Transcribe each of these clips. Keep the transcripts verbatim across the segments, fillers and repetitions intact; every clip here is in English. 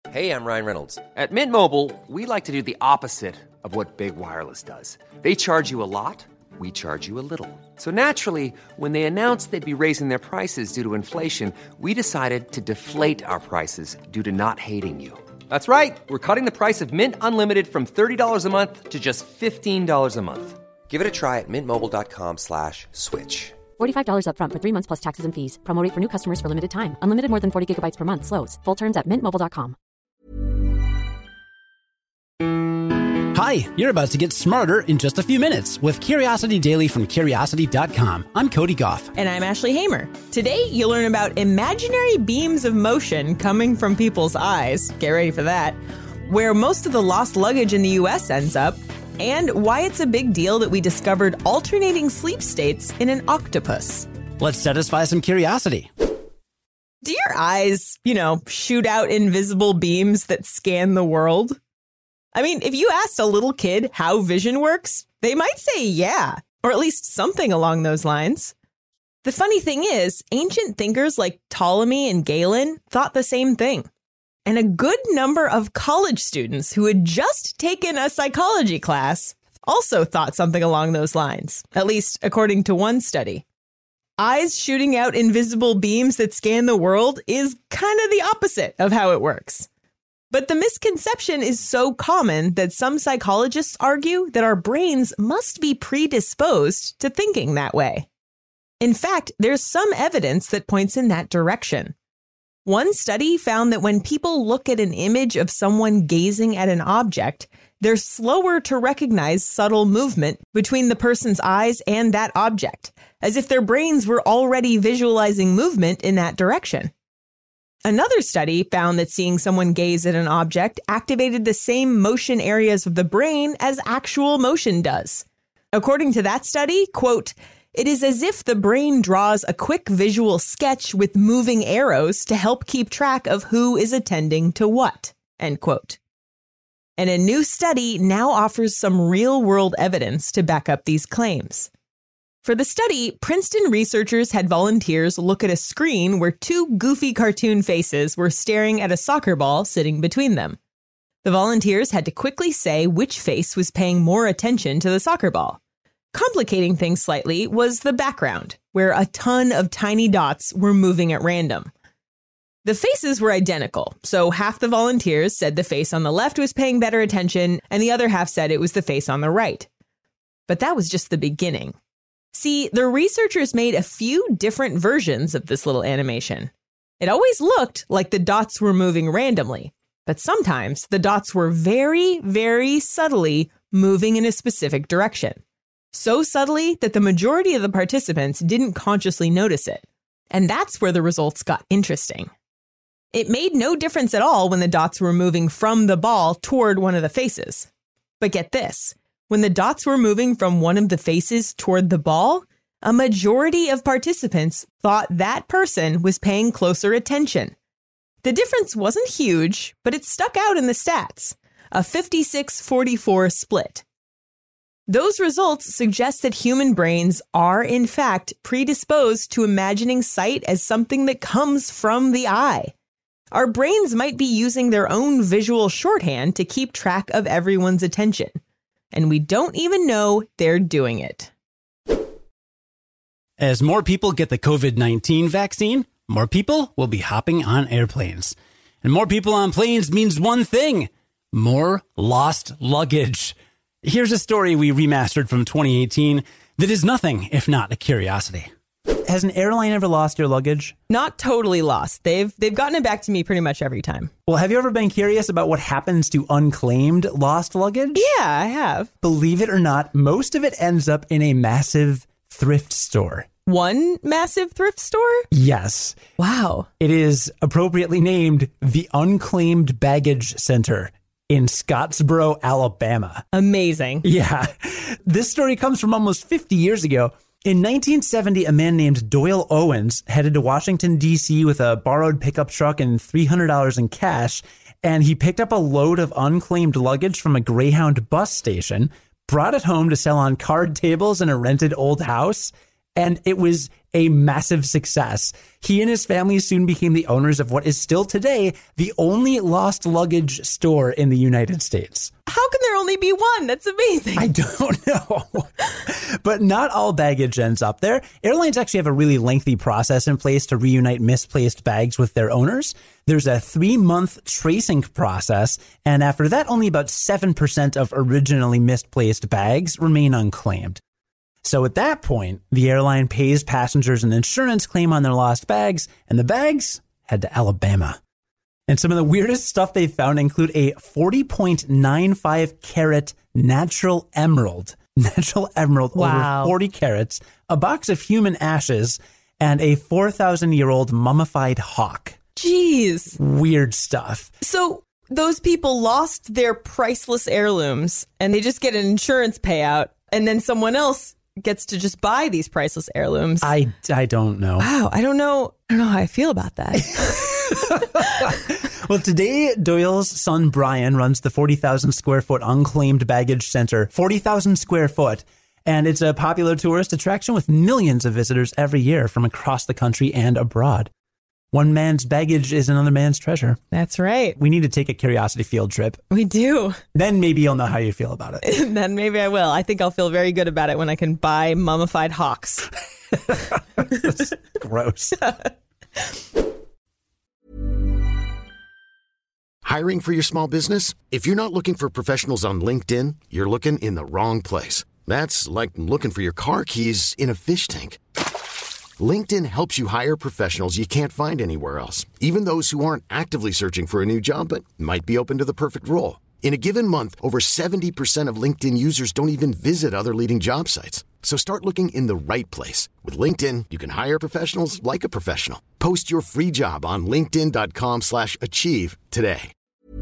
Hey, I'm Ryan Reynolds. At Mint Mobile, we like to do the opposite of what Big Wireless does. They charge you a lot, we charge you a little. So naturally, when they announced they'd be raising their prices due to inflation, we decided to deflate our prices due to not hating you. That's right. We're cutting the price of Mint Unlimited from thirty dollars a month to just fifteen dollars a month. Give it a try at mintmobile.com slash switch. forty-five dollars up front for three months plus taxes and fees. Promo rate for new customers for limited time. Unlimited more than forty gigabytes per month. Slows full terms at mint mobile dot com. Hi, you're about to get smarter in just a few minutes with Curiosity Daily from Curiosity dot com. I'm Cody Goff. And I'm Ashley Hamer. Today, you'll learn about imaginary beams of motion coming from people's eyes. Get ready for that. Where most of the lost luggage in the U S ends up, and why it's a big deal that we discovered alternating sleep states in an octopus. Let's satisfy some curiosity. Do your eyes, you know, shoot out invisible beams that scan the world? I mean, if you asked a little kid how vision works, they might say yeah, or at least something along those lines. The funny thing is, ancient thinkers like Ptolemy and Galen thought the same thing. And a good number of college students who had just taken a psychology class also thought something along those lines, at least according to one study. Eyes shooting out invisible beams that scan the world is kind of the opposite of how it works. But the misconception is so common that some psychologists argue that our brains must be predisposed to thinking that way. In fact, there's some evidence that points in that direction. One study found that when people look at an image of someone gazing at an object, they're slower to recognize subtle movement between the person's eyes and that object, as if their brains were already visualizing movement in that direction. Another study found that seeing someone gaze at an object activated the same motion areas of the brain as actual motion does. According to that study, quote, "It is as if the brain draws a quick visual sketch with moving arrows to help keep track of who is attending to what," end quote. And a new study now offers some real-world evidence to back up these claims. For the study, Princeton researchers had volunteers look at a screen where two goofy cartoon faces were staring at a soccer ball sitting between them. The volunteers had to quickly say which face was paying more attention to the soccer ball. Complicating things slightly was the background, where a ton of tiny dots were moving at random. The faces were identical, so half the volunteers said the face on the left was paying better attention, and the other half said it was the face on the right. But that was just the beginning. See, the researchers made a few different versions of this little animation. It always looked like the dots were moving randomly, but sometimes the dots were very, very subtly moving in a specific direction. So subtly that the majority of the participants didn't consciously notice it. And that's where the results got interesting. It made no difference at all when the dots were moving from the ball toward one of the faces. But get this. When the dots were moving from one of the faces toward the ball, a majority of participants thought that person was paying closer attention. The difference wasn't huge, but it stuck out in the stats, a fifty-six forty-four split. Those results suggest that human brains are, in fact, predisposed to imagining sight as something that comes from the eye. Our brains might be using their own visual shorthand to keep track of everyone's attention. And we don't even know they're doing it. As more people get the covid nineteen vaccine, more people will be hopping on airplanes. And more people on planes means one thing: more lost luggage. Here's a story we remastered from twenty eighteen that is nothing if not a curiosity. Has an airline ever lost your luggage? Not totally lost. They've they've gotten it back to me pretty much every time. Well, have you ever been curious about what happens to unclaimed lost luggage? Yeah, I have. Believe it or not, most of it ends up in a massive thrift store. One massive thrift store? Yes. Wow. It is appropriately named the Unclaimed Baggage Center in Scottsboro, Alabama. Amazing. Yeah. This story comes from almost fifty years ago. In nineteen seventy, a man named Doyle Owens headed to Washington, D C with a borrowed pickup truck and three hundred dollars in cash, and he picked up a load of unclaimed luggage from a Greyhound bus station, brought it home to sell on card tables in a rented old house, and it was a massive success. He and his family soon became the owners of what is still today the only lost luggage store in the United States. How can there only be one? That's amazing. I don't know. But not all baggage ends up there. Airlines actually have a really lengthy process in place to reunite misplaced bags with their owners. There's a three-month tracing process, and after that, only about seven percent of originally misplaced bags remain unclaimed. So at that point, the airline pays passengers an insurance claim on their lost bags, and the bags head to Alabama. And some of the weirdest stuff they found include a forty point nine five carat natural emerald, natural emerald Wow. over forty carats, a box of human ashes, and a four thousand year old mummified hawk. Jeez. Weird stuff. So those people lost their priceless heirlooms and they just get an insurance payout, and then someone else gets to just buy these priceless heirlooms. I, I don't know. Wow, I don't know. I don't know how I feel about that. Well, today, Doyle's son Brian runs the forty thousand square foot unclaimed baggage center, forty thousand square foot. And it's a popular tourist attraction with millions of visitors every year from across the country and abroad. One man's baggage is another man's treasure. That's right. We need to take a curiosity field trip. We do. Then maybe you'll know how you feel about it. Then maybe I will. I think I'll feel very good about it when I can buy mummified hawks. Gross. Hiring for your small business? If you're not looking for professionals on LinkedIn, you're looking in the wrong place. That's like looking for your car keys in a fish tank. LinkedIn helps you hire professionals you can't find anywhere else, even those who aren't actively searching for a new job but might be open to the perfect role. In a given month, over seventy percent of LinkedIn users don't even visit other leading job sites. So start looking in the right place. With LinkedIn, you can hire professionals like a professional. Post your free job on linkedin.com slash achieve today.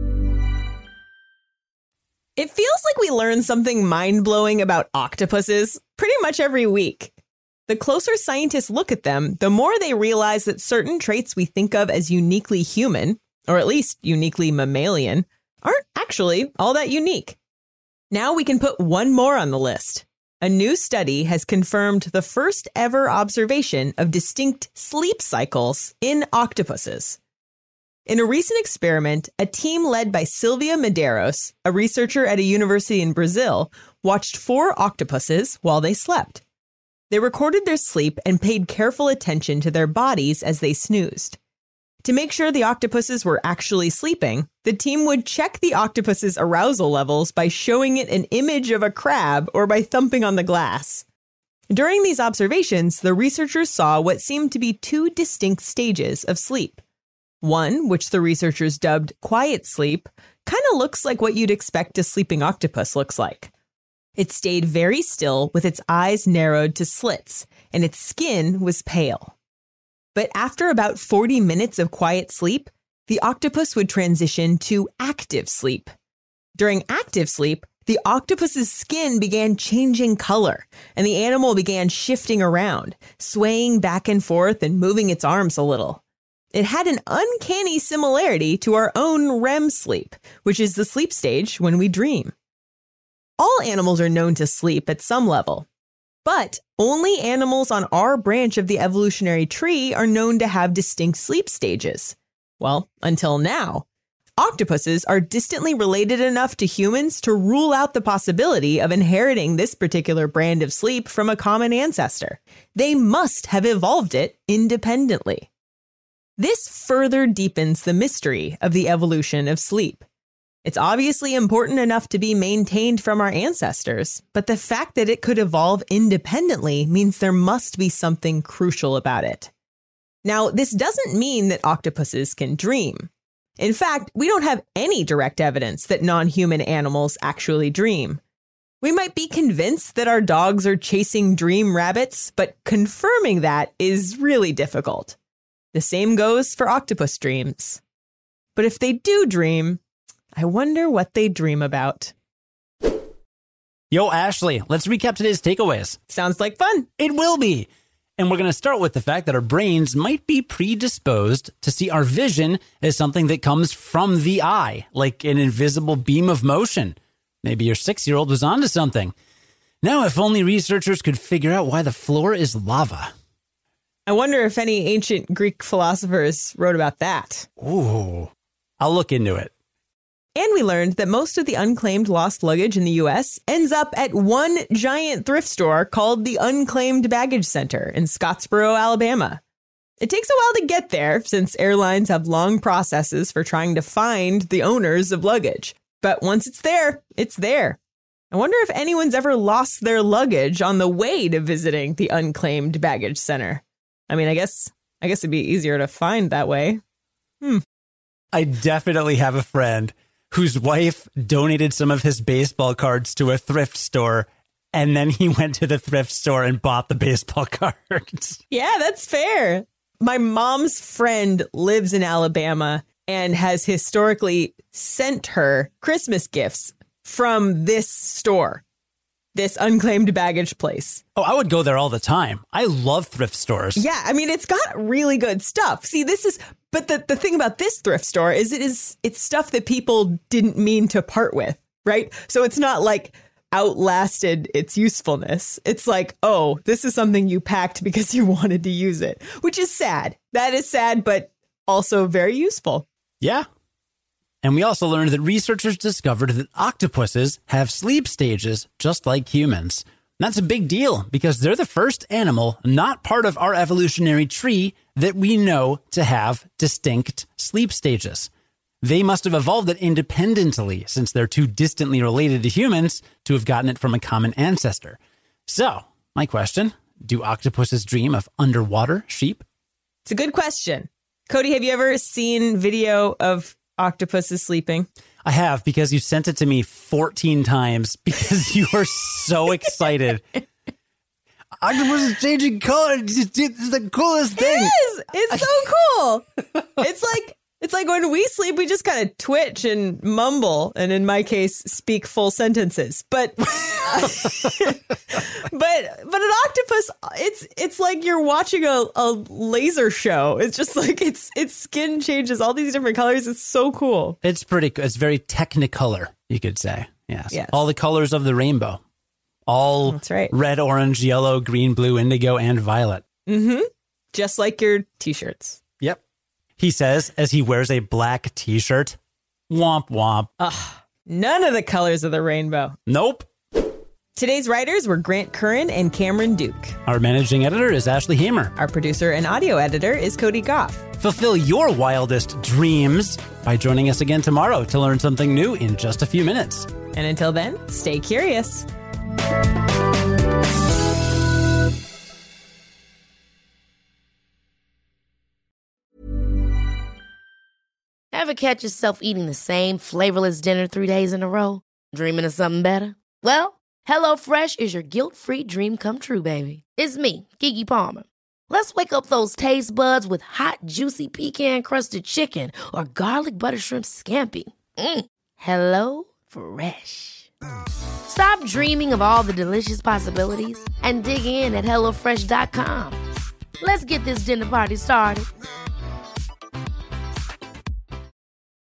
It feels like we learn something mind-blowing about octopuses pretty much every week. The closer scientists look at them, the more they realize that certain traits we think of as uniquely human, or at least uniquely mammalian, aren't actually all that unique. Now we can put one more on the list. A new study has confirmed the first ever observation of distinct sleep cycles in octopuses. In a recent experiment, a team led by Silvia Medeiros, a researcher at a university in Brazil, watched four octopuses while they slept. They recorded their sleep and paid careful attention to their bodies as they snoozed. To make sure the octopuses were actually sleeping, the team would check the octopus's arousal levels by showing it an image of a crab or by thumping on the glass. During these observations, the researchers saw what seemed to be two distinct stages of sleep. One, which the researchers dubbed quiet sleep, kind of looks like what you'd expect a sleeping octopus looks like. It stayed very still with its eyes narrowed to slits, and its skin was pale. But after about forty minutes of quiet sleep, the octopus would transition to active sleep. During active sleep, the octopus's skin began changing color, and the animal began shifting around, swaying back and forth and moving its arms a little. It had an uncanny similarity to our own R E M sleep, which is the sleep stage when we dream. All animals are known to sleep at some level, but only animals on our branch of the evolutionary tree are known to have distinct sleep stages. Well, until now. Octopuses are distantly related enough to humans to rule out the possibility of inheriting this particular brand of sleep from a common ancestor. They must have evolved it independently. This further deepens the mystery of the evolution of sleep. It's obviously important enough to be maintained from our ancestors, but the fact that it could evolve independently means there must be something crucial about it. Now, this doesn't mean that octopuses can dream. In fact, we don't have any direct evidence that non-human animals actually dream. We might be convinced that our dogs are chasing dream rabbits, but confirming that is really difficult. The same goes for octopus dreams. But if they do dream, I wonder what they dream about. Yo, Ashley, let's recap today's takeaways. Sounds like fun. It will be. And we're going to start with the fact that our brains might be predisposed to see our vision as something that comes from the eye, like an invisible beam of motion. Maybe your six-year-old was onto something. Now, if only researchers could figure out why the floor is lava. I wonder if any ancient Greek philosophers wrote about that. Ooh, I'll look into it. And we learned that most of the unclaimed lost luggage in the U S ends up at one giant thrift store called the Unclaimed Baggage Center in Scottsboro, Alabama. It takes a while to get there since airlines have long processes for trying to find the owners of luggage. But once it's there, it's there. I wonder if anyone's ever lost their luggage on the way to visiting the Unclaimed Baggage Center. I mean, I guess I guess it'd be easier to find that way. Hmm. I definitely have a friend whose wife donated some of his baseball cards to a thrift store, and then he went to the thrift store and bought the baseball cards. Yeah, that's fair. My mom's friend lives in Alabama and has historically sent her Christmas gifts from this store, this Unclaimed Baggage place. Oh, I would go there all the time. I love thrift stores. Yeah, I mean, it's got really good stuff. See, this is, but the, the thing about this thrift store is it is, it's stuff that people didn't mean to part with, right? So it's not like outlasted its usefulness. It's like, oh, this is something you packed because you wanted to use it, which is sad. That is sad, but also very useful. Yeah. And we also learned that researchers discovered that octopuses have sleep stages just like humans. That's a big deal because they're the first animal not part of our evolutionary tree that we know to have distinct sleep stages. They must have evolved it independently since they're too distantly related to humans to have gotten it from a common ancestor. So, my question, do octopuses dream of underwater sheep? It's a good question. Cody, have you ever seen video of octopuses sleeping? I have, because you sent it to me fourteen times because you are so excited. Octopus is changing color. It's the coolest thing. It is. It's so cool. It's like it's like when we sleep, we just kind of twitch and mumble, and in my case, speak full sentences. But but but an octopus, it's it's like you're watching a, a laser show. It's just like its its skin changes all these different colors. It's so cool. It's pretty cool. It's very technicolor, you could say. Yes. Yes. All the colors of the rainbow. All That's right. Red, orange, yellow, green, blue, indigo, and violet. Mm-hmm. Just like your t-shirts. Yep. He says as he wears a black t-shirt. Womp womp. Ugh. None of the colors of the rainbow. Nope. Today's writers were Grant Curran and Cameron Duke. Our managing editor is Ashley Hamer. Our producer and audio editor is Cody Goff. Fulfill your wildest dreams by joining us again tomorrow to learn something new in just a few minutes. And until then, stay curious. Ever catch yourself eating the same flavorless dinner three days in a row? Dreaming of something better? Well, HelloFresh is your guilt-free dream come true, baby. It's me, Keke Palmer. Let's wake up those taste buds with hot, juicy pecan-crusted chicken or garlic butter shrimp scampi. Mm. Hello Fresh. Stop dreaming of all the delicious possibilities and dig in at hello fresh dot com. Let's get this dinner party started.